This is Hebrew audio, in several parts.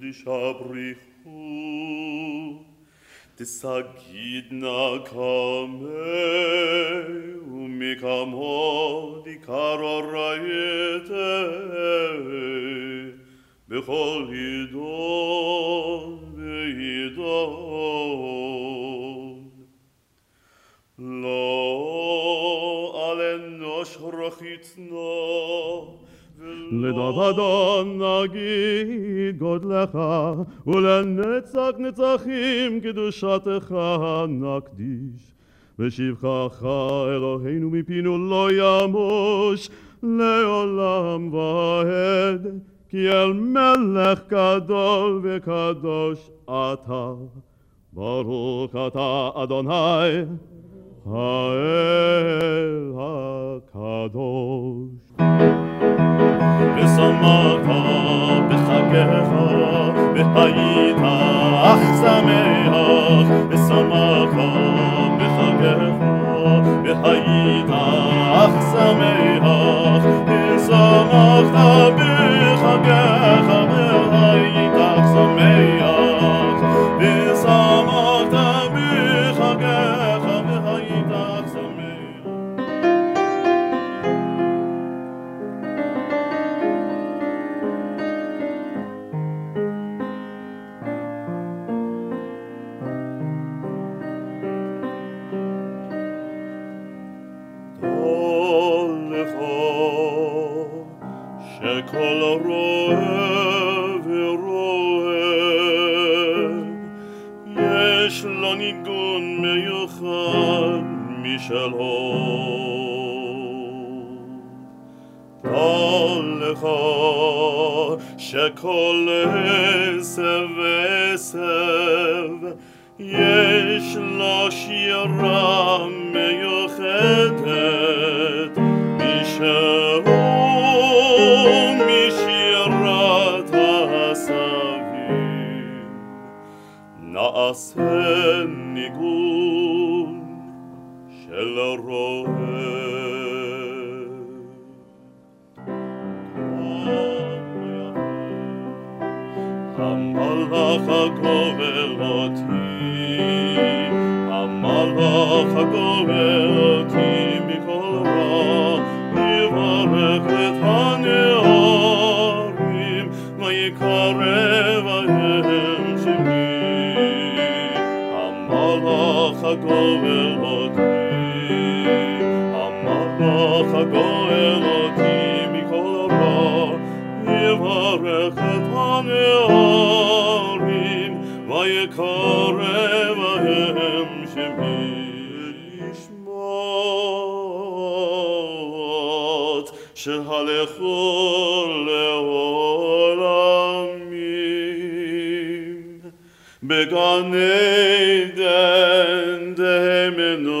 שבריחו תסגידנה קמא ומקמו דקרא ראייתה בכל עידון ועידון לא על אנוש רחיצנו לדוד נגיד גודלך ולנצח נצחים קדושתך נקדיש ושבחך אלוהינו מפינו לא ימוש לעולם ועד כי אל מלך גדול וקדוש אתה ברוך אתה אדוני האל הקדוש ושמחת בחגך והיית אך שמח ושמחת בחגך והיית אך שמח ושמחת בחגך והיית אך שמח ושמחת בחגך והיית אך שמח שכל רואה ורואה יש לו ניגון מיוחד משלו דע לך שכל עשב ועשב יש לו שירה מיוחדת משלו משירת הסביב נעשה ניגון של רועה המלאך הגואל אותי המלאך הגואל אותי מכל רע יברך את הנערים ויקרב בהם שמי המלאך הגואל אותי המלאך הגואל אותי מכל רע יברך את הנערים ויקרב בהם שמי שהלכו לעולמים בגן עדן דה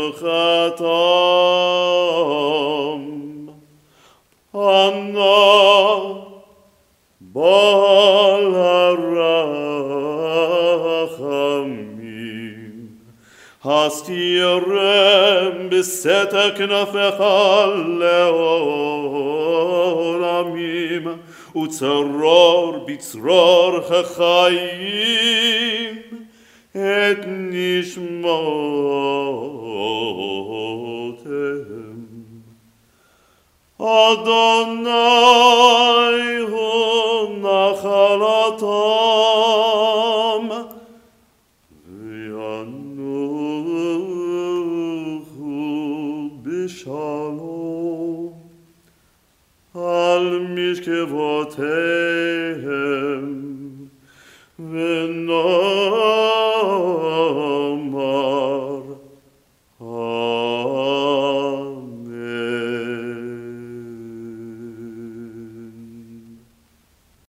מנוחתם ענה בעל הרחמים הסתירם בסתר כנפיך לעולמים וצרור בצרור החיים את נשמותיהם אדוני הוא נחלתם וינוחו בשלום על משכבותיהם ונאמר